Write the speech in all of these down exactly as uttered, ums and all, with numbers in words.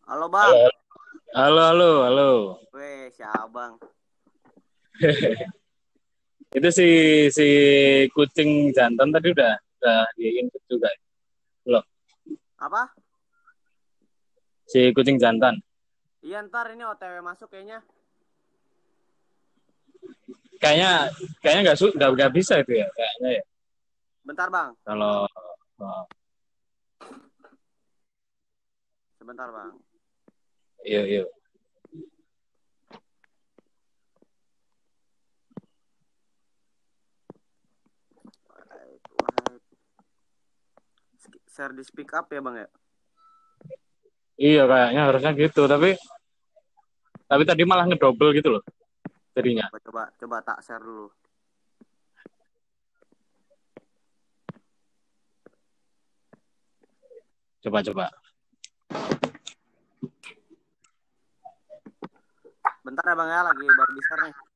Halo Halo, bang. halo, halo, halo. Weh, siapa bang? Itu si si kucing jantan tadi udah udah diinput juga loh. Apa? Si kucing jantan. Iya ntar ini O T W masuk kayaknya. Kayaknya kayaknya nggak su nggak nggak bisa itu ya kayaknya ya. Bentar bang. Kalau oh, Sebentar bang. iya iya. Wahid, Wahid. Share di speak up ya bang ya? Iya kayaknya harusnya gitu tapi tapi tadi malah ngedouble gitu loh jadinya. Coba coba coba tak share dulu. Coba coba. Bentar ya bang ya, lagi baru di share nih.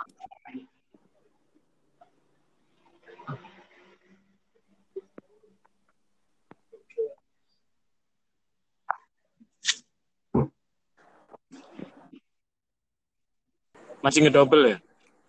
Masih ngedouble ya?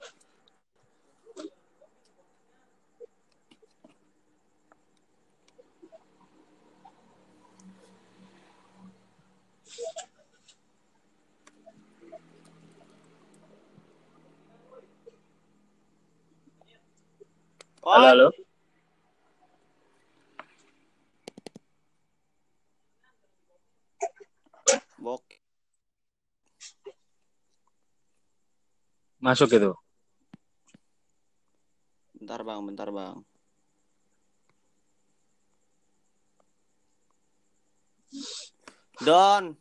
Halo Oi. halo. Bok. Masuk gitu. Bentar bang, bentar bang. Don.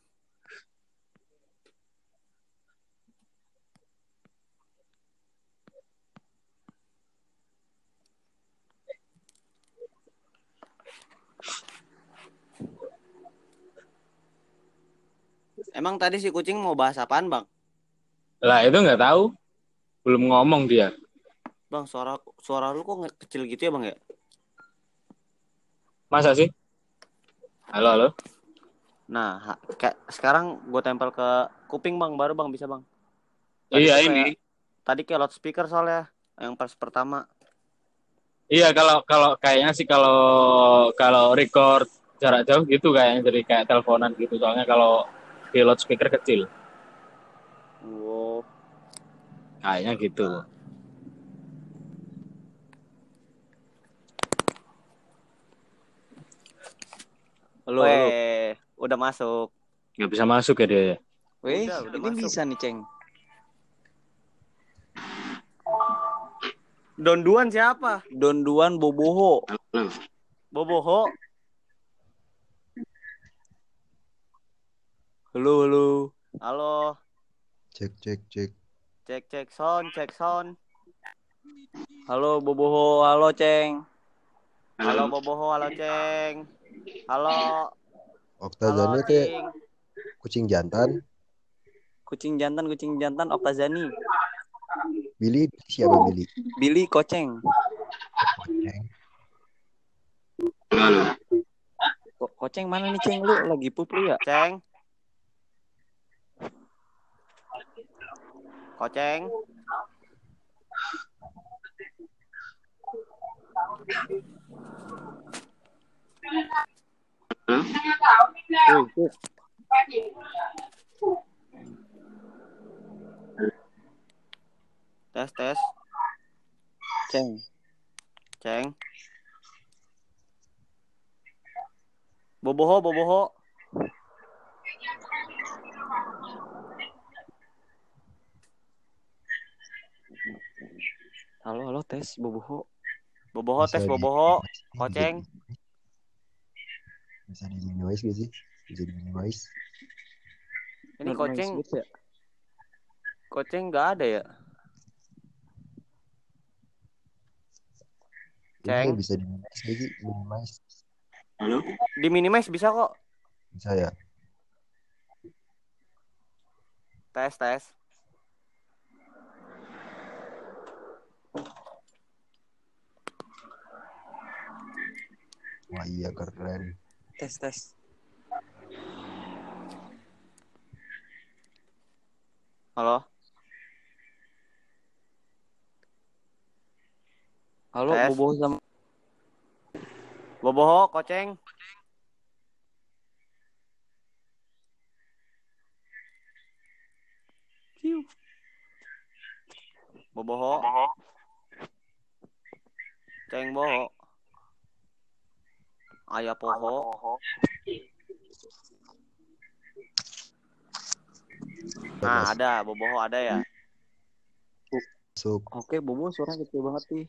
Emang tadi si kucing mau bahas apaan bang? Lah itu nggak tahu, belum ngomong dia. Bang, suara suara lu kok nge- kecil gitu ya bang ya? Masa sih? Halo halo. Nah, ha- kayak sekarang gue tempel ke kuping bang, baru bang bisa bang. Tadi Iya tuh ini. kayak tadi kayak loudspeaker soalnya yang pas pertama. Iya kalau kalau kayaknya sih kalau kalau record jarak jauh gitu kayaknya jadi kayak teleponan gitu soalnya kalau di loudspeaker kecil Wow. kayaknya gitu. Halo halo. Weh, udah masuk. Nggak bisa masuk ya dia. Weh, Udah, udah ini masuk. bisa nih, Ceng. Donduan siapa? Donduan Boboho. Halo. Boboho. Halo, halo. Halo, Cek cek cek. cek cek sound, cek sound. Halo, Boboho. Halo, Ceng. Halo Boboho, halo Ceng. Halo, halo Oktazani teh Cing. kucing jantan. Kucing jantan, kucing jantan, Oktazani. Billy siapa Billy? Billy Koceng. Kucing. Ko- Koceng mana nih, Ceng? Lu lagi pup lu ya? Ceng, koceng. Woi, pup. Tes, tes. Ceng. Ceng. Boboho, Boboho. Halo, halo, tes, Boboho. Boboho, Bisa tes di Boboho. bisa Koceng. di, bisa di minimize gak sih? Bisa di minimize. Ini Not noise koceng, gitu ya? koceng nggak ada ya? Ini Ceng. bisa di minimize gak sih? Minimize. Di minimize bisa kok. Bisa ya? Tes, tes. Wah iya keren. Tes, tes. Halo, Halo, tes. Bobo sama Boboho, Koceng. Ciu. Boboho, Ceng boho. Ayah poho. Nah, Mas. ada, Boboho ada ya. Masuk. Oke, Bobo suaranya kecil banget nih.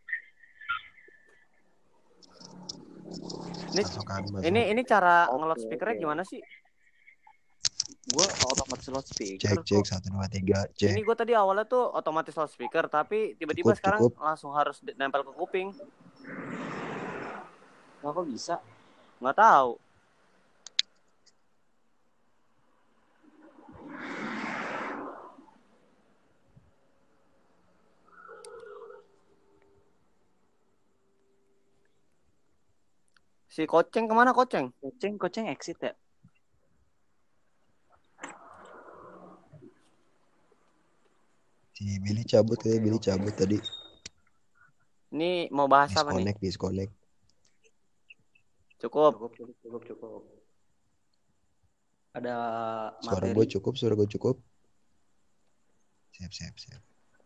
Ini Masukan masuk. ini ini cara Oke, ngelot speakernya oke. gimana sih? Gua otomatis loudspeaker Cek cek kok. satu dua tiga cek. Ini gue tadi awalnya tuh otomatis loudspeaker, tapi tiba-tiba Cukup sekarang cukup. langsung harus de- nempel ke kuping. Nah, kok bisa? Nggak tahu. Si Koceng kemana Koceng? Koceng, koceng exit ya? Si Billy cabut Oke, ya, Billy oke. cabut tadi. Ini mau bahas apa nih? Disconnect, disconnect. Cukup. Cukup, cukup, cukup, cukup. Ada Suara materi. gue cukup, suara gue cukup. Siap, siap, siap.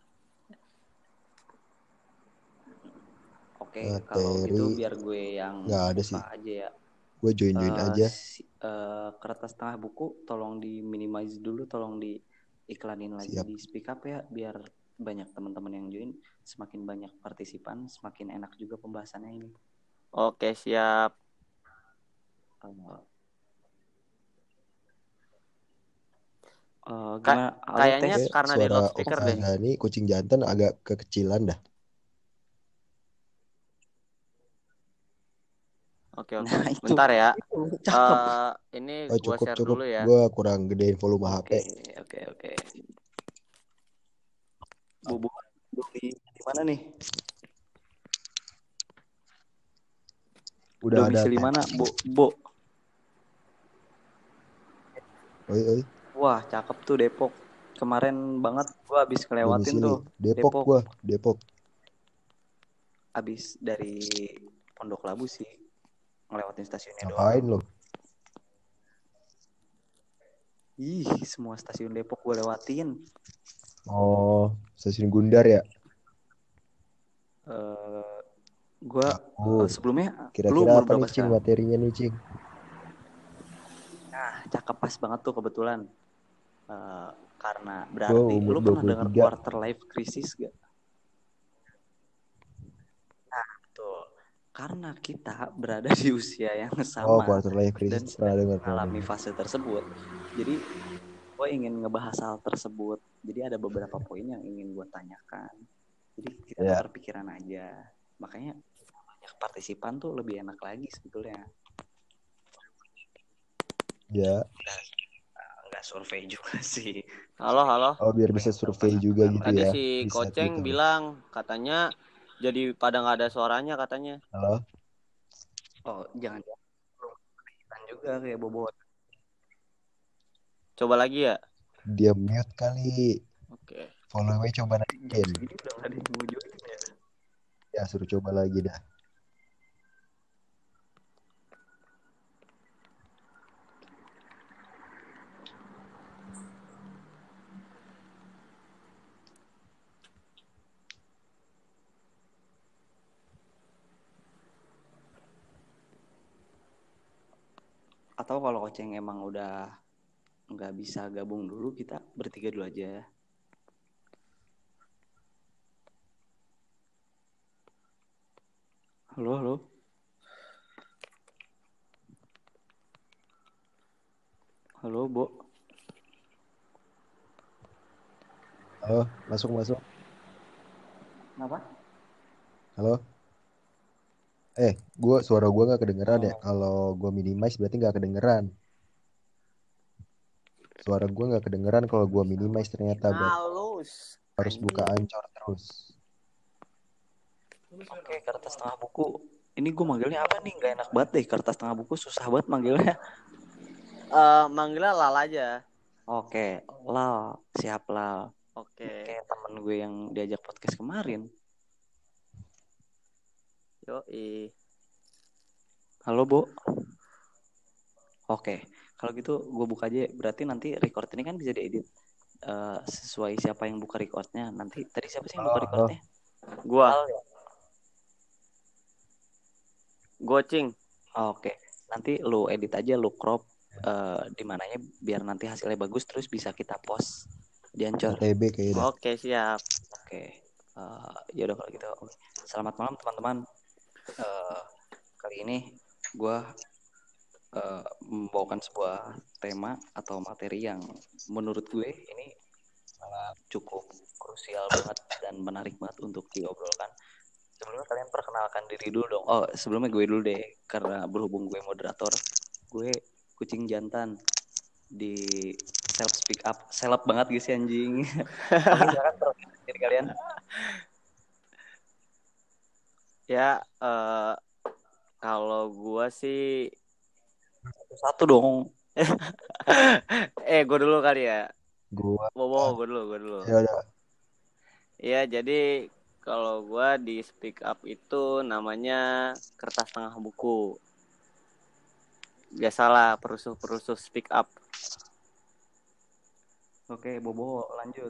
Oke, kalau gitu Materi biar gue yang nggak ada buka sih. aja ya. Gue join join Eh, aja. si- eh, kertas tengah buku tolong di minimize dulu, tolong diiklanin lagi Siap. di speak up ya, biar banyak teman-teman yang join, semakin banyak partisipan, semakin enak juga pembahasannya ini. Oke, siap. Eh, eh, Ka- gimana? Halo, kayaknya tes. Oke, karena di suara loudspeaker Om deh. Agani kucing jantan agak kekecilan dah. Oke, oke. Nah, itu. Bentar ya. Itu, cakep. Eh, ini Oh gua cukup share cukup. dulu ya. Gue kurang gedein volume H P. Oke, oke, oke. Bobo di di mana nih? Udah ada Domisili mana, timer. Bo? Bo. Oi oi. Wah, cakep tuh Depok. Kemarin banget gua habis ngelewatin Domisili tuh Depok, Depok. gue Depok. Habis dari Pondok Labu sih, ngelewatin stasiunnya Ngapain doang. lo? Ih, semua stasiun Depok gue lewatin. Oh, stasiun Gundar ya? Uh, gue Oh, uh, sebelumnya lu kira-kira umur apa berapa nih Cing sekarang? materinya nih Cing? Nah, cakep pas banget tuh kebetulan. Uh, karena Gue berarti umur lu dua pernah puluh dengar tiga. quarter life crisis gak? Nah, tuh. Karena kita berada di usia yang Oh, sama quarter life dan crisis pernah sedang dengar. mengalami fase tersebut. Jadi gue ingin ngebahas hal tersebut. Jadi ada beberapa poin yang ingin gue tanyakan. Jadi kita Ya. tukar pikiran aja. Makanya banyak partisipan tuh lebih enak lagi sebetulnya. Ya. Nggak survei juga sih. Halo, halo. Oh, biar bisa survei juga gitu Tadi ya. si Bisa Koceng gitu. bilang katanya jadi pada nggak ada suaranya katanya. Halo. Oh, jangan kelihatan juga kayak bobot. Coba lagi ya. Dia mute kali. Oke. Follow-nya coba Jam naikin. segini udah nggak ada yang mau join ya. Ya, suruh coba lagi dah. Atau kalau Koceng emang udah nggak bisa gabung dulu, kita bertiga dulu aja. Halo, halo. Halo, Bo. Halo, masuk masuk. Kenapa? Halo. Eh, gua suara gua nggak kedengeran Oh. ya. Kalau gua minimize berarti nggak kedengeran. Suara gua nggak kedengeran kalau gua minimize ternyata. Halus. Harus buka Anchor terus. Oke, kertas tengah buku. Ini gue manggilnya apa nih? Gak enak banget deh. Kertas tengah buku susah banget manggilnya. Uh, manggilnya Lala aja. Oke, Lal, siap Lal. Oke. Kayak temen gue yang diajak podcast kemarin. Yoi. Halo, Bu. Oke, kalau gitu gue buka aja. Berarti nanti record ini kan bisa diedit eh, sesuai siapa yang buka recordnya. Nanti tadi siapa sih yang buka Halo, halo. recordnya? Gua, Lal ya? gocing. Oke, nanti lu edit aja, lu crop eh, di mananya biar nanti hasilnya bagus terus bisa kita post di Anchor. T B kayaknya dah. Oke, siap. Oke, eh, ya udah kalau gitu. Oke. Selamat malam teman-teman. Eh, kali ini gue uh, membawakan sebuah tema atau materi yang menurut gue ini uh, cukup krusial banget dan menarik banget untuk diobrolkan. Sebelumnya kalian perkenalkan diri dulu dong. Oh, sebelumnya gue dulu deh, karena berhubung gue moderator, gue kucing jantan di self speak up, seleb banget guys anjing. Oke, silakan perkenalkan diri kalian. Ya, eh kalau gua sih Satu dong. eh gua dulu kali ya. Gua. Bobo, gua dulu, gua dulu. Ya udah. Iya, jadi kalau gua di speak up itu namanya kertas tengah buku. Biasalah perusuh-perusuh speak up. Oke, Bobo lanjut.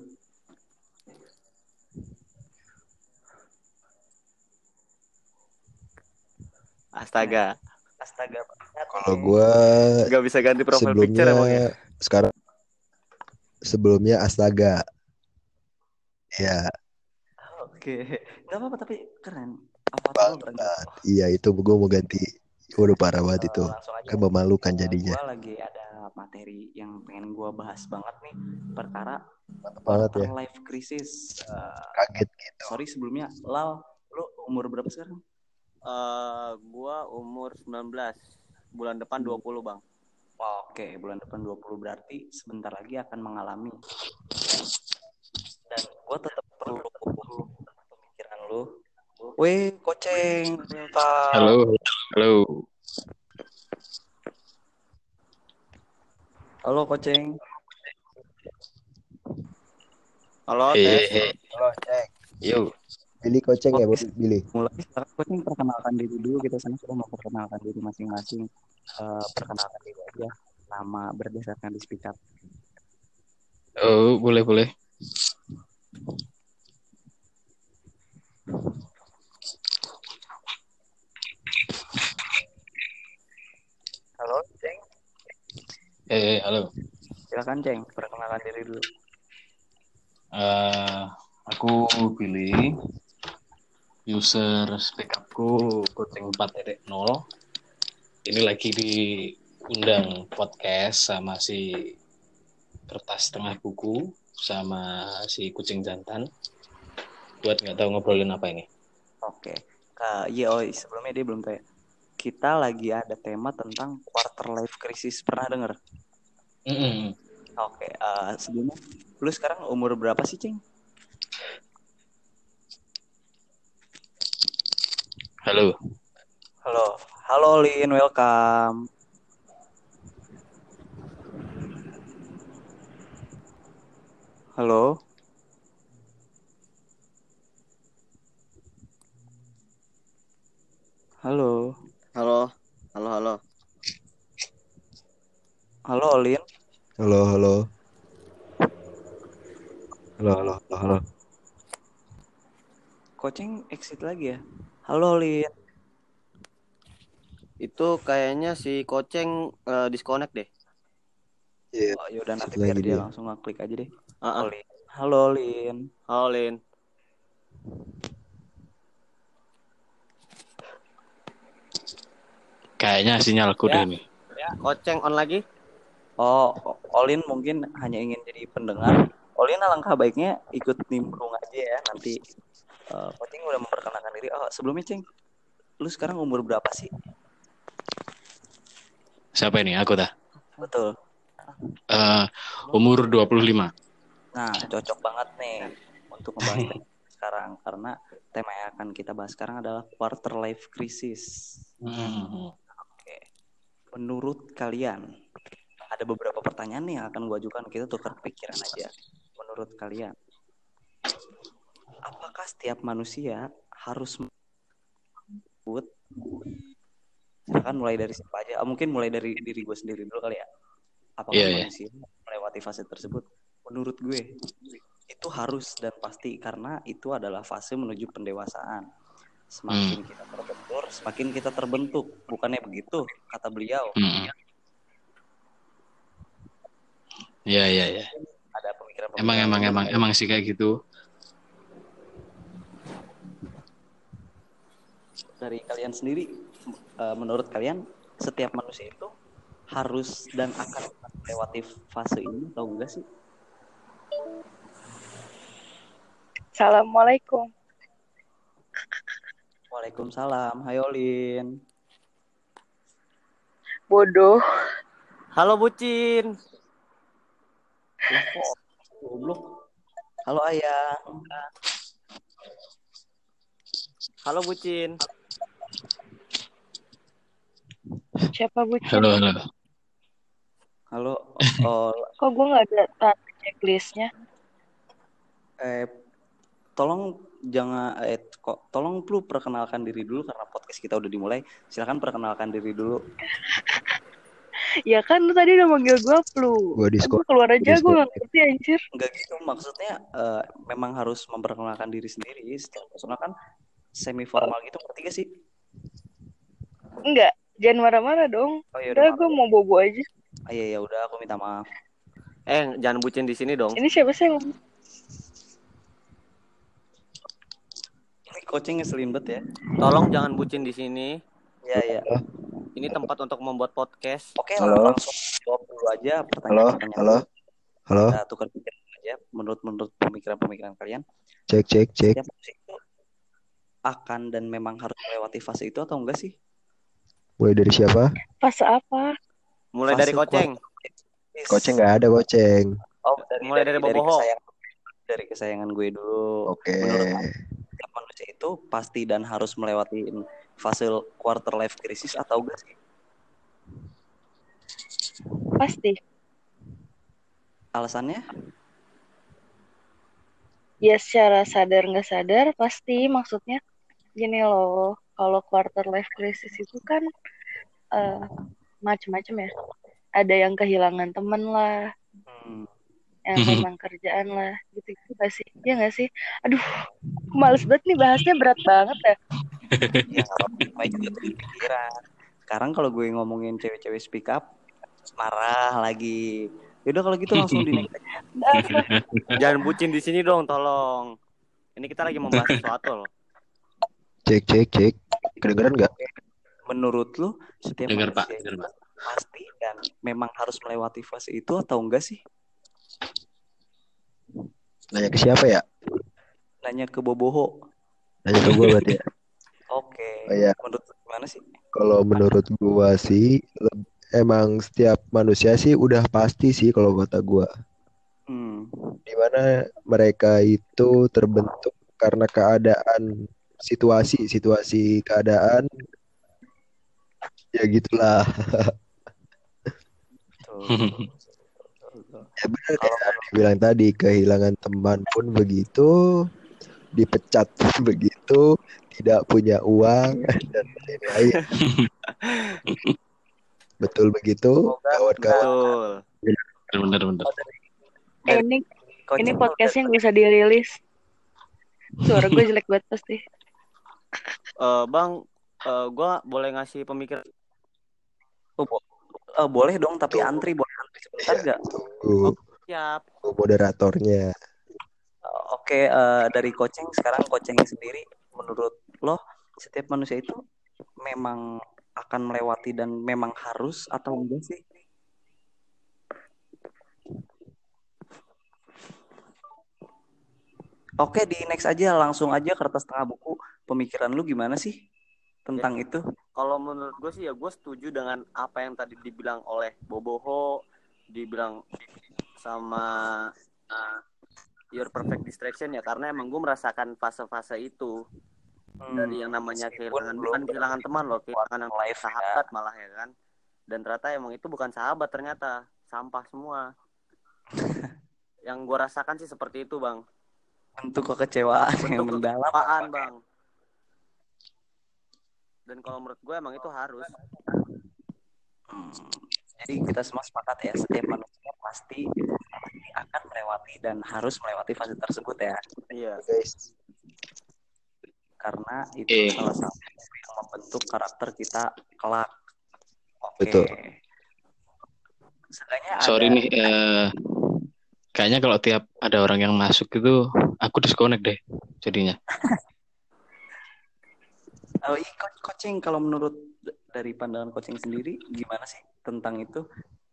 Astaga, Astaga. Kalau gua nggak bisa ganti profile picture sebelumnya emang ya? sekarang sebelumnya astaga. Ya, Oke, nggak apa-apa tapi keren. Avatar Bang. lo keren. Iya itu gua mau ganti. Waduh parah banget itu. Uh, langsung aja. Kan memalukan Uh, jadinya. Gue lagi ada materi yang pengen gue bahas banget nih. Perkara Mantap banget quarter ya. life crisis. Uh, Kaget gitu. sorry sebelumnya, Lal, lo umur berapa sekarang? Uh, gua umur sembilan belas. Bulan depan dua puluh, Bang. Oke, bulan depan dua puluh berarti sebentar lagi akan mengalami. Dan gue tetap perlu pemikiran lo. Weh, Koceng, welcome. Halo, halo. Halo, Koceng. Halo, Hehe. tes. Halo, cek. Yuk. Billy Koceng ya, Oke, Billy. mulai sekarang Koceng perkenalkan diri dulu. Kita sana sudah memperkenalkan diri masing-masing. Uh, perkenalkan diri aja. Nama berdasarkan di speak up. Oh, boleh, boleh. Halo, Ceng. Eh, halo. Silakan, Ceng. Perkenalkan diri dulu. Uh, aku Billy. User speak upku kucing empat titik nol. Ini lagi diundang podcast sama si kertas tengah buku sama si kucing jantan. Buat nggak tahu ngobrolin apa ini. Oke. Uh, iya, oh, sebelumnya dia belum tahu ya. Kita lagi ada tema tentang quarter life crisis. Pernah dengar? Mm-mm. Oke. Uh, sebelumnya, lu sekarang umur berapa sih, Ceng? Halo. Halo. Halo, Lin. Welcome. Halo. Halo. Halo. Halo, halo. Halo, Lin. Halo, halo. Halo, halo, halo, halo. Koceng exit lagi ya. Halo, Lin. Itu kayaknya si Koceng uh, disconnect deh. Iya. Oh, yaudah nanti Lagi biar dia dia. langsung ngeklik aja deh. Uh-uh. Halo, Lin. Halo, Lin. Halo, Lin. Kayaknya sinyalku Ya. deh nih. Koceng on lagi? Oh, Olin mungkin hanya ingin jadi pendengar. Olin alangkah baiknya ikut nimbrung aja ya nanti. Uh, Koceng udah memperkenalkan diri. Oh, sebelumnya Ceng, lu sekarang umur berapa sih? Siapa ini? Aku dah. Betul. Uh, umur dua puluh lima. Nah, cocok banget nih untuk membahas tema sekarang karena tema yang akan kita bahas sekarang adalah quarter life crisis. Hmm. Oke. Menurut kalian ada beberapa pertanyaan nih yang akan gue ajukan, kita tukar pikiran aja. Menurut kalian, apakah setiap manusia harus menyebut, silakan mulai dari siapa aja, ah, mungkin mulai dari diri gue sendiri dulu kali ya. Apakah Iya, iya. manusia melewati fase tersebut? Menurut gue itu harus dan pasti, karena itu adalah fase menuju pendewasaan. Semakin Hmm. kita terbentur, semakin kita terbentuk. Bukannya begitu, kata beliau. Hmm. Iya, iya, iya. Ada pemikiran-pemikiran Emang emang lain emang dari- emang sih kayak gitu. dari kalian sendiri, eh, menurut kalian setiap manusia itu harus dan akan melewati fase ini atau enggak sih? Assalamualaikum. Waalaikumsalam. Hai Olin. Bodoh. Halo bucin. Lah kok goblok. Halo Ayah. Halo bucin. Siapa bucin? Halo, halo. Halo. Oh, Kok gue nggak ada tanda checklistnya? eh tolong jangan eh kok tolong lu perkenalkan diri dulu karena podcast kita udah dimulai. Silakan perkenalkan diri dulu. Ya kan lu tadi udah manggil gue Plu. Gua Eh, Discord. Gue keluar aja, gue Discord. nggak ngerti anjir. Enggak gitu maksudnya, eh, memang harus memperkenalkan diri sendiri. Setiap personal kan semi formal gitu, ngerti gak sih? Enggak, jangan marah-marah dong. Oh iya Udah, udah. gue mau bobo aja. Ah, iya ya udah aku minta maaf. Eh, jangan bucin di sini dong. Ini siapa sih yang ngomong? Ini coaching ngeselin banget ya. Tolong jangan bucin di sini. Iya ya. Ini tempat untuk membuat podcast. Oke, Halo. langsung jawab dulu aja Halo, pertanyaan-pertanyaan. halo, halo. Kita tukar pikiran aja menurut menurut pemikiran-pemikiran kalian. Cek, cek, cek. Setiap manusia itu akan dan memang harus melewati fase itu atau enggak sih? Mulai dari siapa? Fase apa? Mulai Fase dari Koceng. Yes. Koceng nggak ada, Koceng. Oh, dari, Mulai dari dari, dari Boboho. kesayangan dari kesayangan gue dulu. Oke. Menurut aku, setiap manusia itu pasti dan harus melewati fase quarter life crisis atau enggak sih? Pasti. Alasannya? Ya secara sadar nggak sadar pasti. Maksudnya gini loh, kalau quarter life crisis itu kan uh, macam-macam ya. Ada yang kehilangan temen lah, Hmm. yang kehilangan kerjaan lah, gitu-gitu nggak sih? Ya nggak sih? Aduh, aku males banget nih bahasnya, berat banget ya. Ya nggak apa-apa, namanya juga tuh pikiran. Sekarang kalau gue ngomongin cewek-cewek speak up, marah lagi. Yaudah kalau gitu langsung di next aja. Jangan bucin di sini dong, tolong. Ini kita lagi membahas sesuatu loh. Cek, cek, cek. Kedengeran nggak? Menurut lu setiap Dengar, Pak, manusia dengar, itu Pak. pasti dan memang harus melewati fase itu atau enggak sih? Nanya ke siapa ya? Nanya ke Boboho. Nanya ke gua berarti ya. Oke. Oh, iya. Menurut lu gimana sih? Kalau menurut gua sih, leb- emang setiap manusia sih udah pasti sih kalau kata gua. Hmm. Dimana mereka itu terbentuk karena keadaan, situasi, situasi keadaan. Ya gitulah. Tuh, tuh, tuh, tuh, tuh. Ya benar Kalau kayak dibilang tadi, kehilangan teman pun begitu, dipecat pun begitu, tidak punya uang dan lain-lain. Betul begitu, Semoga kawan-kawan. Betul. Bener, bener. Eh, ini Coach ini itu podcastnya nggak usah dirilis. Suara gue jelek banget pasti. Eh, Bang, eh, gua boleh ngasih pemikiran. Oh, bo- eh, boleh dong, tapi antri boleh antri sebentar Ya, nggak? tunggu, Siap. tunggu moderatornya. Eh, Oke, eh, dari coaching sekarang coaching sendiri, menurut lo setiap manusia itu memang akan melewati dan memang harus atau enggak sih? Oke, di next aja langsung aja kertas tengah buku. Pemikiran lu gimana sih tentang itu? Kalau menurut gue sih ya gue setuju dengan apa yang tadi dibilang oleh Boboho, dibilang sama uh, Your Perfect Distraction ya, karena emang gue merasakan fase-fase itu. Hmm, Dari yang namanya meskipun kehilangan, belum bukan kehilangan teman loh, kehilangan yang life, sahabat malah ya kan. Dan ternyata emang itu bukan sahabat ternyata. sampah semua. Yang gue rasakan sih seperti itu, Bang. Bentuk kekecewaan yang Bentuk mendalam. kekecewaan, Bang. Dan kalau menurut gue emang itu harus. Hmm, jadi kita semua sepakat ya, setiap manusia pasti akan melewati dan harus melewati fase tersebut ya. Iya. Guys, Karena itu Eh. salah satu yang membentuk karakter kita kelak. Oke. Betul. Seenggaknya Sorry ada nih, eh, kayaknya kalau tiap ada orang yang masuk itu aku disconnect deh jadinya. Oh, iya, Co- coaching kalau menurut d- dari pandangan coaching sendiri gimana sih tentang itu?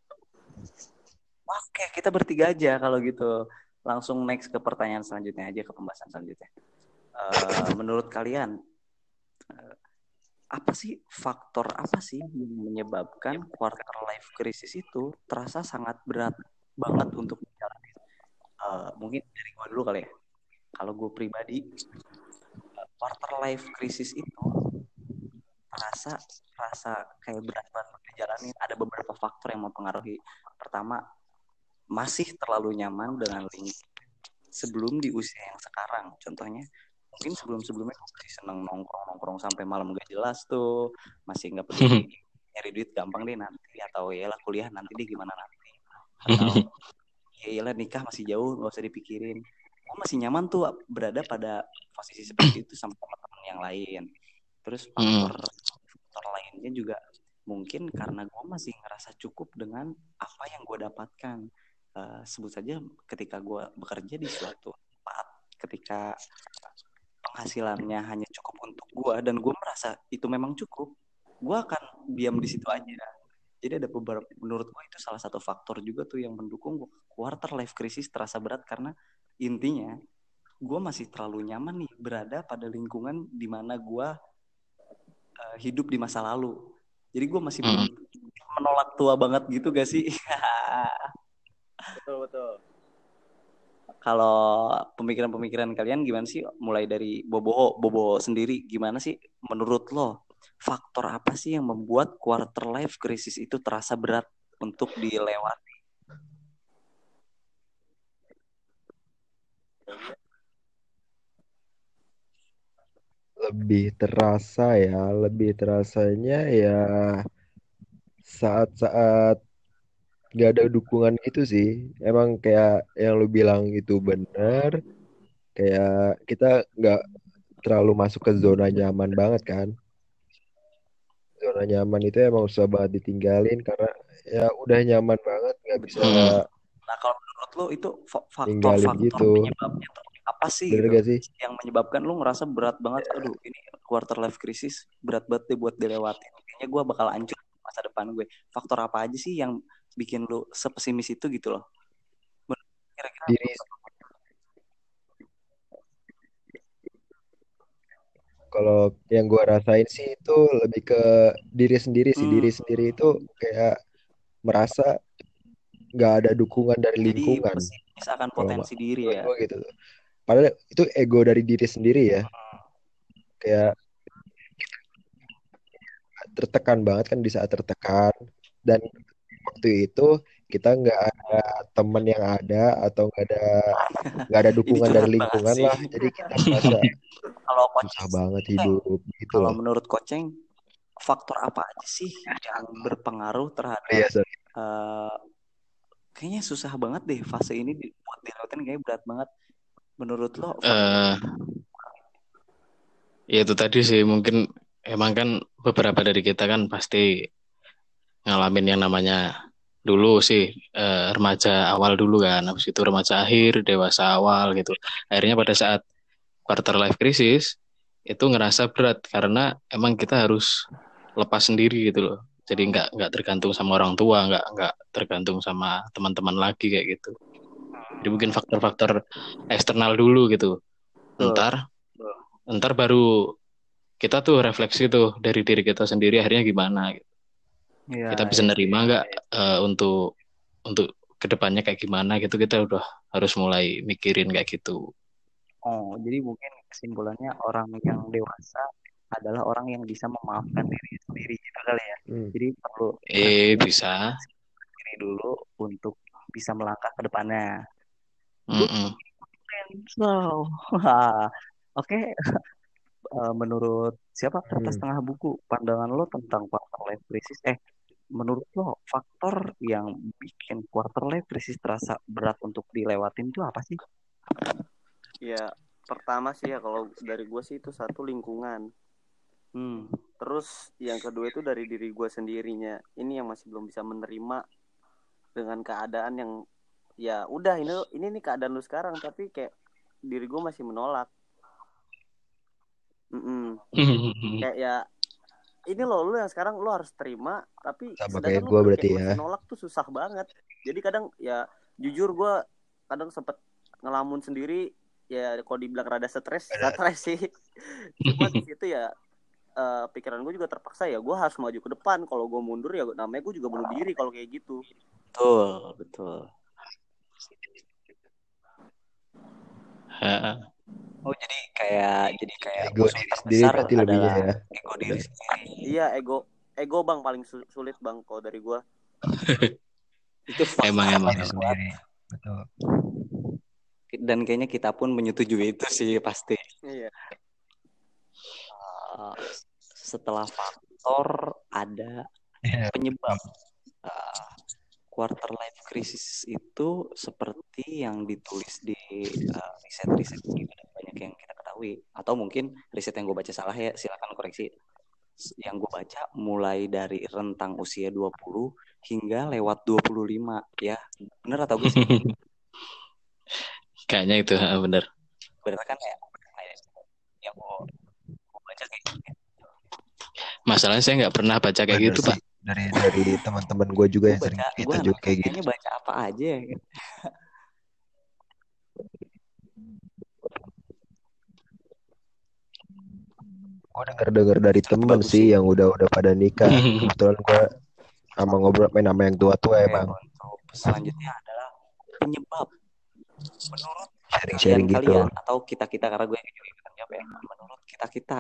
Oke, kita bertiga aja kalau gitu. Langsung next ke pertanyaan selanjutnya aja, ke pembahasan selanjutnya. Eh, menurut kalian eh, apa sih faktor apa sih yang menyebabkan quarter life crisis itu terasa sangat berat banget untuk dijalani? Eh, mungkin dari gue dulu kali ya. Kalau gue pribadi, eh, quarter life crisis itu terasa terasa kayak berat banget untuk dijalani. Ada beberapa faktor yang mempengaruhi. Pertama, masih terlalu nyaman dengan lingkungan sebelum di usia yang sekarang. Contohnya, mungkin sebelum-sebelumnya gue masih seneng nongkrong-nongkrong sampai malam gak jelas tuh, masih nggak peduli nyari duit gampang deh nanti, atau ya lah kuliah nanti deh gimana nanti, atau ya lah nikah masih jauh nggak usah dipikirin. Gue masih nyaman tuh berada pada posisi seperti itu sama teman-teman yang lain. Terus faktor faktor lainnya juga mungkin karena gue masih ngerasa cukup dengan apa yang gue dapatkan. Uh, sebut saja ketika gue bekerja di suatu tempat, ketika penghasilannya hanya cukup untuk gue dan gue merasa itu memang cukup, gue akan diam di situ aja. Jadi ada beberapa, menurut gue itu salah satu faktor juga tuh yang mendukung quarter life crisis terasa berat, karena intinya gue masih terlalu nyaman nih berada pada lingkungan di mana gue uh, hidup di masa lalu. Jadi gue masih belum menolak tua banget gitu gak sih? Betul, betul. Kalau pemikiran-pemikiran kalian gimana sih? Mulai dari Bobo, Bobo sendiri gimana sih menurut lo? Faktor apa sih yang membuat quarter life crisis itu terasa berat untuk dilewati? lebih terasa ya, lebih terasanya ya saat-saat nggak ada dukungan itu sih. Emang kayak yang lu bilang itu bener. Kayak kita nggak terlalu masuk ke zona nyaman banget kan. Zona nyaman itu emang susah banget ditinggalin karena ya udah nyaman banget nggak bisa Nah, kalau menurut lo itu ninggalin faktor-faktor gitu. penyebabnya tuh apa sih Bener gitu gak sih? yang menyebabkan lo ngerasa berat banget? Aduh, ini quarter life crisis berat banget deh buat dilewati. Kayaknya gue bakal hancur masa depan gue. Faktor apa aja sih yang bikin lo sepesimis itu gitu loh? Kira-kira Diri kalau yang gue rasain sih itu lebih ke diri sendiri sih. Hmm. Diri sendiri itu kayak merasa nggak ada dukungan dari Jadi lingkungan. pesimis akan Kalau potensi diri menurut ya. gue gitu. Padahal itu ego dari diri sendiri ya. Kayak tertekan banget kan di saat tertekan. Dan waktu itu kita nggak ada teman yang ada atau nggak ada nggak ada Ini dukungan curhat dari banget lingkungan sih. lah. Jadi kita merasa Kalau susah coaching, banget hidup gitu kalau loh. menurut coaching, faktor apa aja sih yang berpengaruh terhadap Iya, sorry. uh, kayaknya susah banget deh fase ini di- buat dilewatin, kayaknya berat banget. Menurut lo faktor Eh, ya itu tadi sih, mungkin emang kan beberapa dari kita kan pasti ngalamin yang namanya dulu sih eh, remaja awal dulu kan, habis itu remaja akhir, dewasa awal gitu. Akhirnya pada saat quarter life crisis itu ngerasa berat karena emang kita harus lepas sendiri gitu loh. Jadi nggak nggak tergantung sama orang tua, nggak nggak tergantung sama teman-teman lagi kayak gitu. Jadi mungkin faktor-faktor eksternal dulu gitu. Ntar ntar baru kita tuh refleksi tuh dari diri kita sendiri akhirnya gimana gitu. ya, Kita bisa ya. nerima nggak eh, untuk untuk kedepannya kayak gimana gitu, kita udah harus mulai mikirin kayak gitu. Oh, jadi mungkin kesimpulannya orang yang dewasa adalah orang yang bisa memaafkan diri sendiri gitu kali ya. Hmm. Jadi perlu Eh bisa. diri diri dulu untuk bisa melangkah ke depannya. Mm-mm. So, wah, oke. Eh, menurut siapa kertas Hmm. tengah buku, pandangan lo tentang quarter life crisis? Eh, menurut lo faktor yang bikin quarter life crisis terasa berat untuk dilewatin itu apa sih? Ya pertama sih ya kalau dari gue sih itu satu lingkungan. Hmm. Terus yang kedua itu dari diri gue sendirinya. Ini yang masih belum bisa menerima dengan keadaan yang ya udah ini ini nih keadaan lu sekarang, tapi kayak diri gue masih menolak. Mm-mm. Kayak ya ini loh lu yang sekarang lu harus terima, tapi Sama sedangkan kayak lu gue kayak berarti masih ya. nolak tuh susah banget. Jadi kadang ya jujur gue kadang sempet ngelamun sendiri ya, kalau dibilang rada stres, stres sih. Cuma di situ ya uh, pikiran gue juga terpaksa ya gue harus maju ke depan. Kalau gue mundur ya namanya gue juga bunuh diri kalau kayak gitu. Betul, betul. Oh jadi kayak jadi kayak Ego musuh diri sendiri terbesar berarti lebihnya adalah ya. ego diri sendiri. Iya, ego ego bang paling sulit bang kalau dari gue. Itu faktor Emang emang. paling Diri kuat. sendiri. Betul. Dan kayaknya kita pun menyetujui itu sih pasti. Iya. Uh, setelah faktor ada penyebab. Uh, quarter life crisis itu seperti yang ditulis di uh, riset-riset juga banyak yang kita ketahui, atau mungkin riset yang gue baca salah ya silakan koreksi. Yang gue baca mulai dari rentang usia dua puluh hingga lewat dua puluh lima ya, bener atau gue sih? Kayaknya itu bener. Bener kan ya? Yang gue, gue baca kayak gitu. Masalahnya saya nggak pernah baca kayak Bener gitu sih. Pak. Dari dari teman-teman gue juga Gue yang sering baca, kita gue juga kayak kayaknya gitu. baca apa aja ya. Gue denger-denger dari Itu temen bagus sih sih. yang udah-udah pada nikah. Kebetulan gue sama ngobrol main sama yang tua-tua Oke, emang. untuk selanjutnya adalah penyebab. Menurut Sharing-sharing gitu. kalian atau kita-kita, karena gue juga ikutan jawab ya. Menurut kita-kita,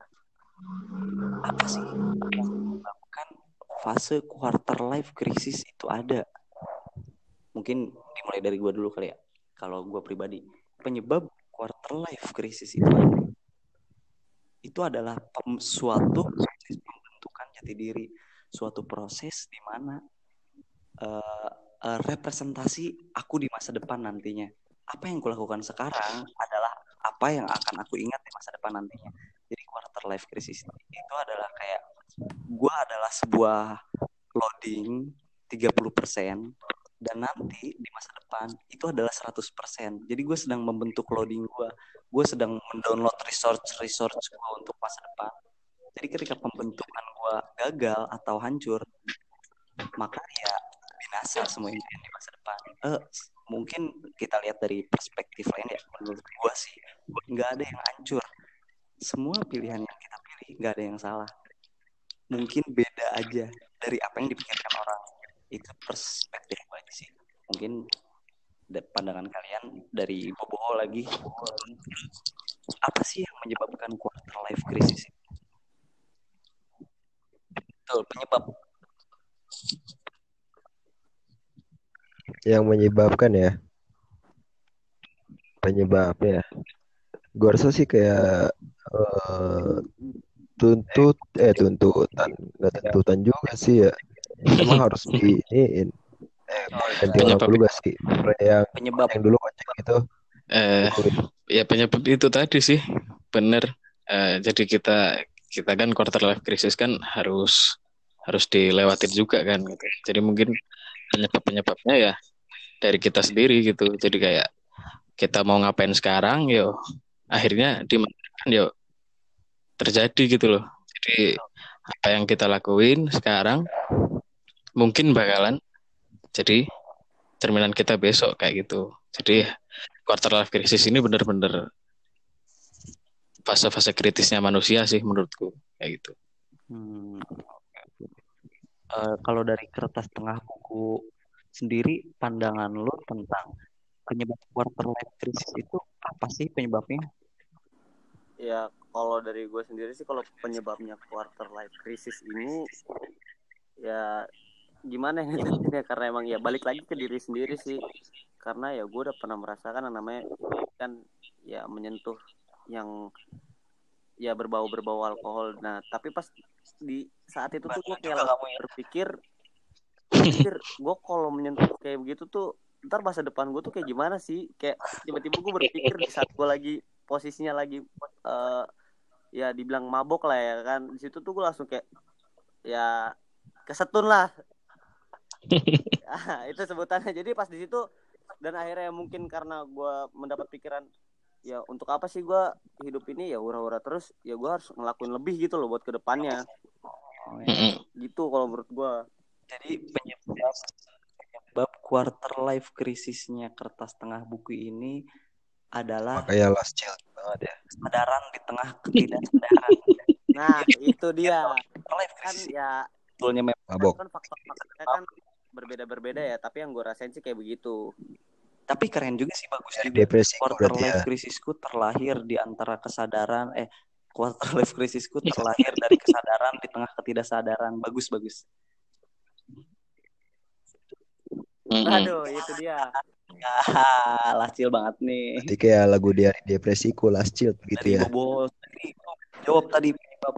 apa sih yang menyebabkan fase quarter life crisis itu ada? Mungkin dimulai dari gue dulu kali ya. Kalau gue pribadi, penyebab quarter life crisis itu ada. Itu adalah pem- suatu proses pembentukan jati diri, suatu proses di mana uh, uh, representasi aku di masa depan nantinya. Apa yang kulakukan sekarang adalah apa yang akan aku ingat di masa depan nantinya. Jadi quarter life crisis itu adalah kayak gue adalah sebuah loading tiga puluh persen dan nanti di masa depan itu adalah seratus persen. Jadi gue sedang membentuk loading gue. Gue sedang mendownload resource-resource gue untuk masa depan. Jadi ketika pembentukan gue gagal atau hancur, maka ya binasa semua impian di masa depan. Eh, mungkin kita lihat dari perspektif lain ya, menurut gue sih nggak ada yang hancur. Semua pilihan yang kita pilih nggak ada yang salah. Mungkin beda aja dari apa yang dipikirkan orang. Itu perspektif gue aja sih. Mungkin pandangan kalian dari Bobo lagi, apa sih yang menyebabkan quarter life crisis? Betul, penyebab. Yang menyebabkan ya, penyebabnya gue rasa sih kayak uh, tuntut eh tuntutan nggak tuntutan juga sih ya, emang harus di ini eh ganti orang Penyebab dulu gak sih yang Penyebab. yang dulu kocek gitu. eh ya penyebab itu tadi sih bener. Eh, jadi kita kita kan quarter life crisis kan harus harus dilewatin juga kan gitu. Jadi mungkin penyebab-penyebabnya ya dari kita sendiri gitu. Jadi kayak kita mau ngapain sekarang, yo akhirnya dimakan yo terjadi gitu loh. Jadi apa yang kita lakuin sekarang mungkin bakalan jadi cerminan kita besok kayak gitu. Jadi quarter life crisis ini benar-benar fase-fase kritisnya manusia sih menurutku kayak gitu. Hmm. Uh, kalau dari kertas tengah buku sendiri, pandangan lo tentang penyebab quarter life crisis itu apa sih penyebabnya? Ya kalau dari gue sendiri sih, kalau penyebabnya quarter life crisis ini ya gimana ya jelasinnya, karena emang ya balik lagi ke diri sendiri sih, karena ya gue udah pernah merasakan yang namanya kan ya menyentuh yang ya berbau berbau alkohol. Nah tapi pas di saat itu tuh gue kayak langsung berpikir, anjir gue kalau menyentuh kayak begitu tuh ntar masa depan gue tuh kayak gimana sih, kayak tiba-tiba gue berpikir di saat gue lagi posisinya lagi uh, ya dibilang mabok lah ya kan, di situ tuh gue langsung kayak ya kesetun lah. Ah, itu sebutannya. Jadi pas di situ dan akhirnya mungkin karena gue mendapat pikiran ya untuk apa sih gue hidup ini ya hura-hura terus, ya gue harus ngelakuin lebih gitu loh buat kedepannya. Oh, ya. Gitu kalau menurut gue. Jadi penyebab penyebab quarter life krisisnya Kertas Tengah Buku ini adalah Makanya last chill banget ya. kesadaran di tengah ketidaksadaran. Nah itu dia Life kan krisis ya sebetulnya memang Mabok. kan faktor-faktornya kan berbeda-berbeda ya, tapi yang gue rasain sih kayak begitu. Tapi keren juga sih, bagus Dari juga. depresi Quarter berarti life ya. krisisku terlahir di antara kesadaran eh quarter life krisisku terlahir dari kesadaran di tengah ketidaksadaran. Bagus bagus. Aduh itu dia. Ah, lacil banget nih. Berarti kayak lagu dari depresiku last chill gitu Dari ya. Bobo tadi jawab tadi penyebab.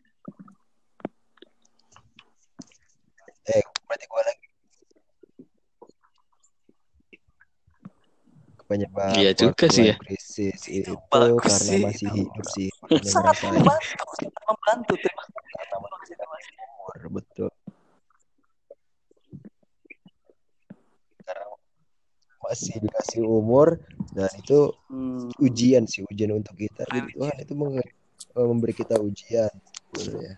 Eh berarti gue lagi. Penyebab Iya juga quarter sih ya. life crisis Itu itu bagus karena sih, masih itu. hidup sih. Sangat Ngerasain. membantu, sangat membantu. Terima kasih. Karena masih dikasih umur, betul. Karena masih dikasih umur dan itu Hmm, ujian sih, ujian untuk kita. Jadi religion. Tuhan itu meng- memberi kita ujian sebenarnya.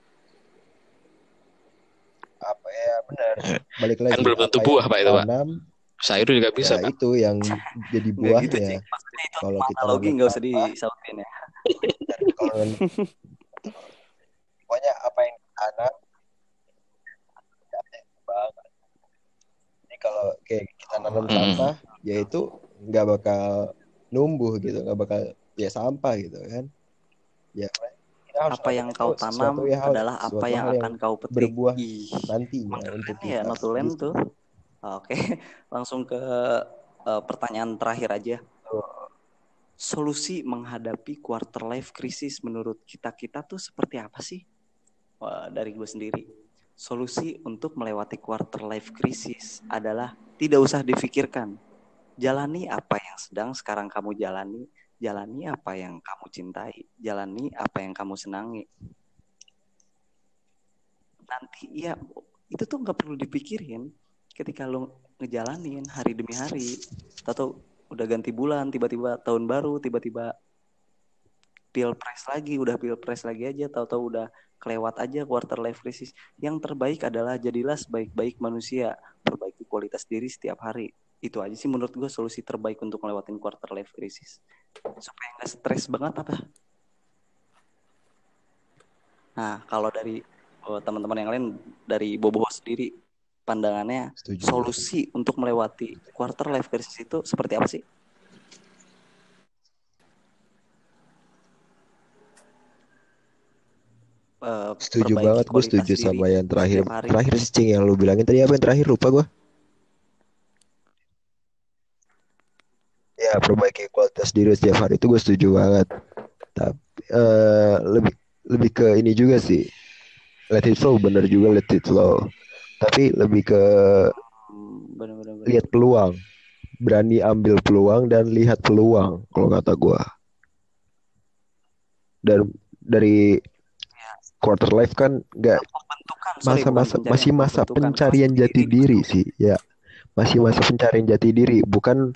Apa ya benar. Balik lagi Kan belum tentu apa yang buah Pak itu Pak. ditanam Sayur juga bisa ya Pak. itu yang jadi Nggak gitu, buahnya. Cik. Maksudnya itu Kalau kita analogi nanam nggak usah sampah, disautin ya. dan kalau pokoknya apa yang ditanam ya, banget. Jadi kalau kayak kita nanam Hmm. sampah, ya itu nggak bakal numbuh gitu, nggak bakal ya sampah gitu kan. Ya kita harus Apa yang nanam kau itu sesuatu tanam ya hal, adalah apa sesuatu yang hal akan kau petik. berbuah Ih, nantinya bener untuk kan ya kita. notulen Gitu. tuh. Oke, langsung ke uh, pertanyaan terakhir aja. Solusi menghadapi quarter life crisis menurut kita-kita tuh seperti apa sih? Wah, dari gue sendiri. Solusi untuk melewati quarter life crisis adalah tidak usah difikirkan. Jalani apa yang sedang sekarang kamu jalani. Jalani apa yang kamu cintai. Jalani apa yang kamu senangi. Nanti ya itu tuh nggak perlu dipikirin ketika lo ngejalanin hari demi hari. Tahu udah ganti bulan, tiba-tiba tahun baru, tiba-tiba pilpres lagi, udah pilpres lagi aja, tahu-tahu udah kelewat aja quarter life crisis. Yang terbaik adalah jadilah sebaik-baik manusia, perbaiki kualitas diri setiap hari. Itu aja sih menurut gue solusi terbaik untuk ngelewatin quarter life crisis. Supaya nggak stres banget apa. Nah, kalau dari oh, teman-teman yang lain, dari Bobo sendiri, pandangannya Setuju. Solusi untuk melewati quarter life crisis itu seperti apa sih? Uh, Setuju banget, gue setuju sama yang terakhir. Terakhir sih Cing yang lu bilangin tadi apa yang terakhir lupa gue. Ya perbaiki kualitas diri setiap hari itu gue setuju banget. Tapi uh, lebih lebih ke ini juga sih. Let it flow, bener juga let it flow. Tapi lebih ke bener-bener lihat peluang, berani ambil peluang dan lihat peluang kalau kata gue. Dan dari quarter life kan nggak masa-masa masih masa pencarian jati diri sih ya, masih masa pencarian jati diri bukan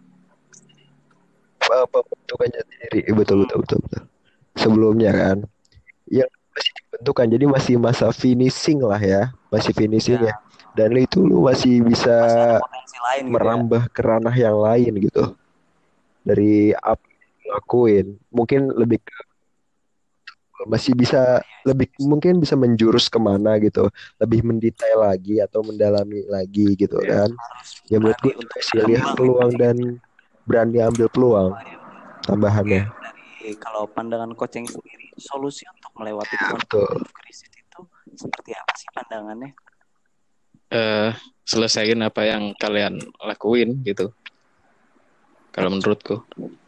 pembentukan jati diri. Betul betul betul betul. Sebelumnya kan yang masih dibentukan, jadi masih masa finishing lah ya, masih finishing ya. Dan itu lu masih bisa masih merambah gitu ya, ke ranah yang lain gitu dari apa yang lakuin, mungkin lebih ke masih bisa lebih mungkin bisa menjurus kemana gitu, lebih mendetail lagi atau mendalami lagi gitu ya, kan ya buat gue sih lihat peluang dan berani ambil peluang tambahannya. Dari kalau pandangan Koceng sendiri, solusi untuk melewati ya, betul. krisis itu seperti apa sih pandangannya? eh, selesaiin apa yang kalian lakuin gitu. Kalau menurutku.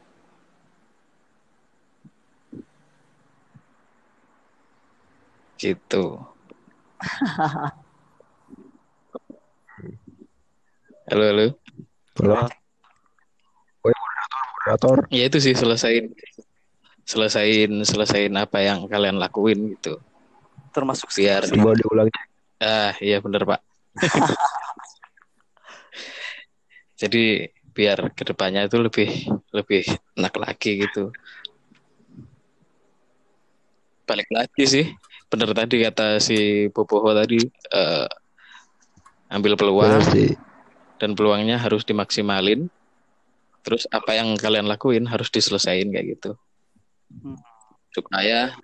Gitu. Halo, halo. Halo. Halo. Oh, ya, moderator, moderator. Ya itu sih selesain, selesain, selesain apa yang kalian lakuin gitu. Termasuk Biar, skripsi. Coba diulang. ah iya bener Pak. Jadi biar kedepannya itu lebih lebih enak lagi gitu. Balik lagi sih, bener tadi kata si Boboho tadi, eh, ambil peluang Benar sih. dan peluangnya harus dimaksimalin. Terus apa yang kalian lakuin harus diselesain kayak gitu. Hmm. Supaya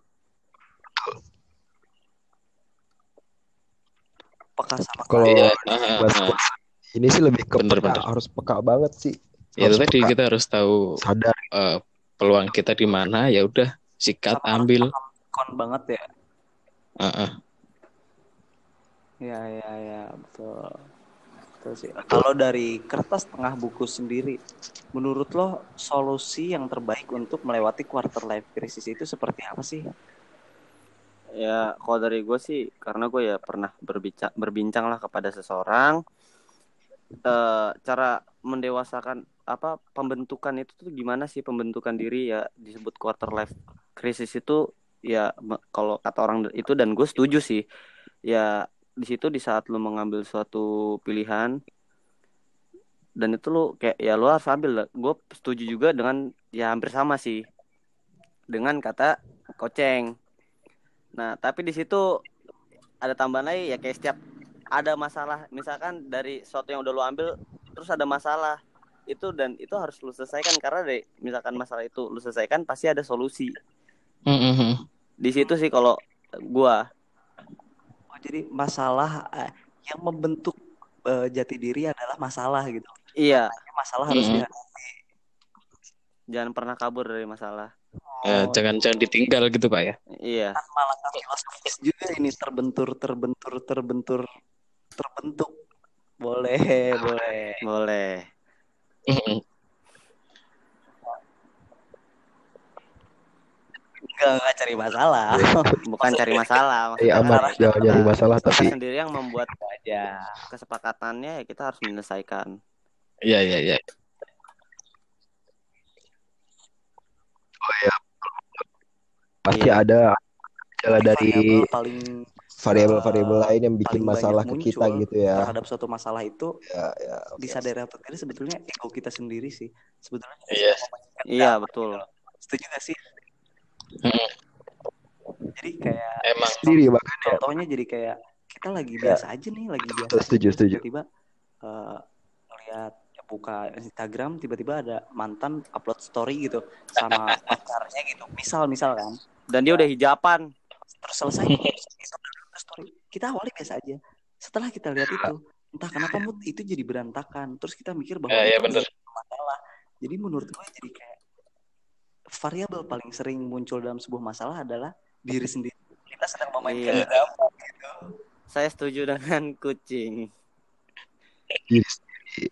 Peka sama Kalau iya, di ah, ah, masa-masa ini sih lebih ke bener, peka, bener. harus peka banget sih. Ya itu Harus tadi peka, kita harus tahu sadar. eh, peluang kita di mana, ya udah sikat sama harus ambil. paham kon banget ya. Ah, ah. Ya ya ya betul. Betul sih. Kalau dari kertas tengah buku sendiri, menurut lo solusi yang terbaik untuk melewati quarter life crisis itu seperti apa sih? Ya kalau dari gue sih, karena gue ya pernah berbincang berbincang lah kepada seseorang, eh, cara mendewasakan apa pembentukan itu tuh gimana sih, pembentukan diri ya disebut quarter life crisis itu ya, me- kalau kata orang itu, dan gue setuju sih ya, di situ di saat lu mengambil suatu pilihan dan itu lu kayak ya lu harus ambil lah. Gue setuju juga dengan ya hampir sama sih dengan kata Koceng. Nah tapi di situ ada tambahan lagi ya, kayak setiap ada masalah misalkan dari sesuatu yang udah lu ambil terus ada masalah itu, dan itu harus lu selesaikan, karena dari misalkan masalah itu lu selesaikan pasti ada solusi. Mm-mm. Di situ sih kalau gua. Oh, jadi masalah eh, yang membentuk eh, jati diri adalah masalah gitu. Iya, Makanya masalah harus Mm-mm. dihadapi. jangan pernah kabur dari masalah. Ya, Oh, jangan jangan ditinggal gitu Pak ya. Iya, malah filosofis juga ini, terbentur terbentur terbentur terbentuk. Boleh, boleh. boleh. Mm-mm. Enggak, enggak cari masalah. Bukan cari masalah Eh maksudnya, aman, kan jangan nyari masalah kita tapi sendiri yang membuat aja. kesepakatannya, ya kita harus menyelesaikan. Iya, iya, iya. pasti Iya. ada jalan dari Variabel paling variabel-variabel eh, lain yang bikin paling banyak masalah ke kita muncul gitu ya. terhadap suatu masalah itu Ya, ya, oke. disadari atau tidak sebetulnya ego kita sendiri sih sebetulnya. Iya. Iya, betul. Setuju gak sih? Mm-mm. Jadi kayak Emang Sendiri bahkan ya. contohnya jadi kayak kita lagi Ya. biasa aja nih, lagi biasa Betul, setuju, aja, setuju. tiba-tiba eh, ngeliat ya, buka Instagram, tiba-tiba ada mantan upload story gitu sama pacarnya gitu, misal misal kan, Dan dia udah hijapan. terus selesai itu udah story, kita awalnya biasa aja, setelah kita lihat itu entah kenapa mood itu jadi berantakan, terus kita mikir bahwa Ya, ya, itu bener. jadi masalah. Jadi menurut gue jadi kayak variabel paling sering muncul dalam sebuah masalah adalah diri sendiri. Kita sedang memainkan Iya. drama gitu. Saya setuju dengan kucing. Diri sendiri.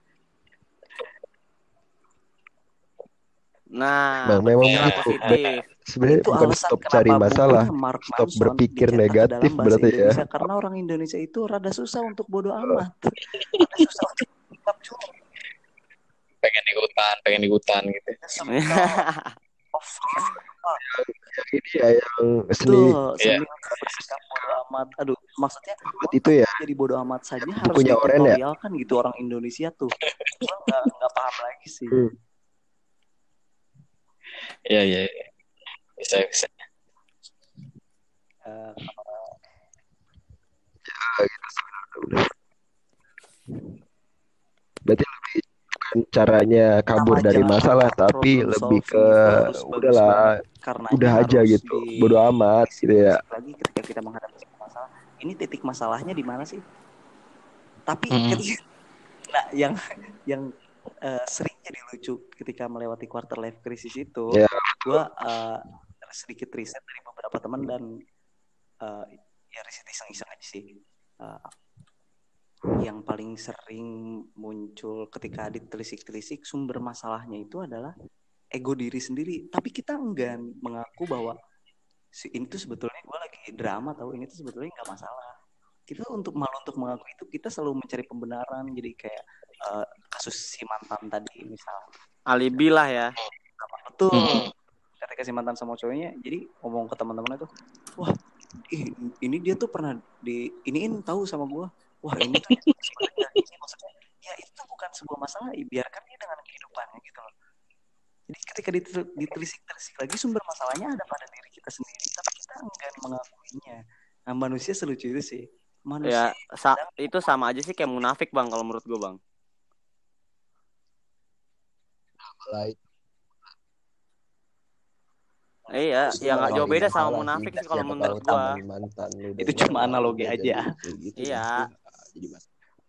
Nah, Memang, memang berpikirlah begitu. positif. Sebenarnya Itu bukan alasan stop kenapa cari masalah, bukunya Mark stop Manson berpikir dicetak negatif dalam bahasa berarti ya. Indonesia, karena orang Indonesia itu rada susah untuk bodoh amat. Rada susah untuk tetap cuek. pengen ikutan, pengen ikutan gitu. Of give up. Yang ini ya yang seni Betul, Iya. seni untuk bersikap bodoh amat. Aduh, maksudnya buat itu ya. jadi bodoh amat saja harus Bukunya Oren ya. ditutorialkan gitu orang Indonesia tuh. Gua nggak nggak paham lagi sih. Hmm. Iya, iya, iya. Bisa, bisa. Eh, Ya, gitu sih, benar-benar. Berarti lebih bukan caranya kabur Nama dari jangan masalah, problem tapi lebih solving ke itu harus bagus udahlah, banget, karena udah aja gitu, bodo amat gitu ya. lagi ketika kita menghadapi sebuah masalah, ini titik masalahnya di mana sih? Tapi Mm-mm. ketika, nah yang yang eh, sering jadi lucu ketika melewati quarter life crisis itu, Ya, gue eh, sedikit riset dari beberapa teman dan eh, ya riset iseng-iseng aja sih. Eh, yang paling sering muncul ketika ditelisik-telisik sumber masalahnya itu adalah ego diri sendiri. Tapi kita enggan mengaku bahwa si ini tuh sebetulnya gue lagi drama tahu, ini tuh sebetulnya nggak masalah. Kita untuk malu untuk mengaku itu, kita selalu mencari pembenaran. Jadi kayak uh, kasus si mantan tadi misal. Alibi lah ya. Betul. Hmm. Ketika si mantan sama cowoknya, jadi ngomong ke teman-teman itu, wah ih, ini dia tuh pernah di iniin tahu sama gue. Wah ini tuh sebenarnya ini maksudnya ya itu tuh bukan sebuah masalah, biarkan dia dengan kehidupannya gitu loh. Jadi ketika ditelisik-telisik lagi sumber masalahnya ada pada diri kita sendiri, tapi kita enggan mengakuinya. Nah manusia selucu itu sih. Manusia ya sa- itu sama aja sih kayak munafik bang kalau menurut gue bang. Like. Iya, ya nggak jauh beda sama munafik sih kalau menurut gua. Mantan, itu cuma analogi aja. Gitu, gitu, iya. Jadi mas.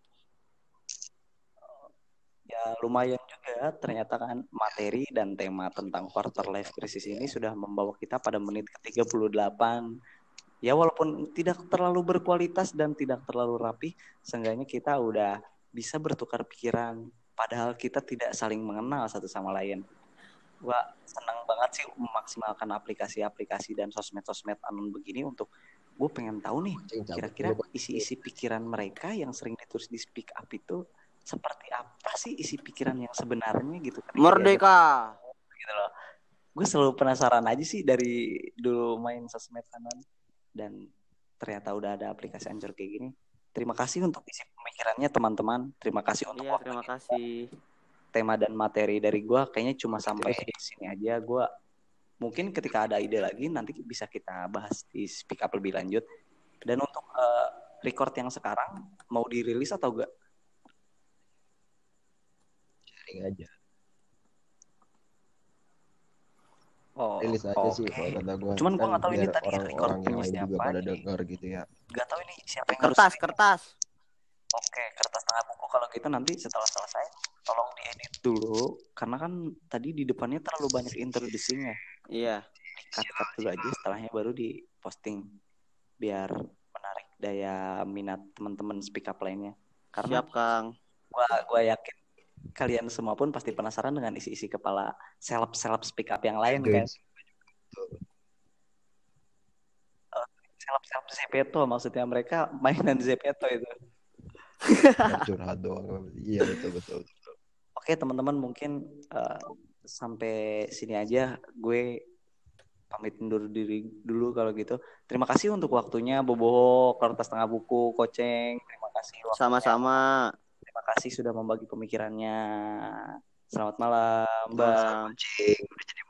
Ya lumayan juga ternyata kan materi dan tema tentang quarter life crisis ini sudah membawa kita pada menit ke tiga puluh delapan. Ya walaupun tidak terlalu berkualitas dan tidak terlalu rapi, seenggaknya kita udah bisa bertukar pikiran. Padahal kita tidak saling mengenal satu sama lain. Gua senang banget sih memaksimalkan aplikasi-aplikasi dan sosmed-sosmed anon begini untuk gue pengen tahu nih kira-kira isi-isi pikiran mereka yang sering ditulis di speak up itu seperti apa sih isi pikiran yang sebenarnya gitu. Merdeka gitu loh. Gue selalu penasaran aja sih dari dulu main sosmed anon dan ternyata udah ada aplikasi Anchor kayak gini. Terima kasih untuk isi pemikirannya teman-teman. Terima kasih untuk iya, terima kasih. Tema dan materi dari gue kayaknya cuma sampai di sini aja. Gue mungkin ketika ada ide lagi nanti bisa kita bahas di speak up lebih lanjut. Dan untuk uh, record yang sekarang mau dirilis atau enggak? Sharing aja. Oh, rilis aja okay. sih kalau kata gue. Cuman gue nggak tahu ini tadi orang-orang yang lain siapa, juga pada denger gitu ya. Nggak tahu ini siapa yang kertas harus kertas. Oke, kertas tengah buku kalau gitu nanti setelah selesai tolong diedit dulu karena kan tadi di depannya terlalu banyak introducing ya. Iya. Cut-cut dulu aja, setelahnya baru diposting biar menarik daya minat teman-teman speak up lainnya. Karena siap Kang. Gua gua yakin kalian semua pun pasti penasaran dengan isi-isi kepala seleb-seleb speak up yang lain kan. Uh, seleb-seleb Zepeto maksudnya mereka mainan Zepeto itu. Curhat doang. Iya betul betul. betul. Oke teman-teman mungkin uh, sampai sini aja gue pamit undur diri dulu kalau gitu. Terima kasih untuk waktunya Bobo, Kertas Tengah Buku, Koceng. Terima kasih waktunya. Sama-sama. Terima kasih sudah membagi pemikirannya. Selamat malam, Mbak. Koceng udah jadi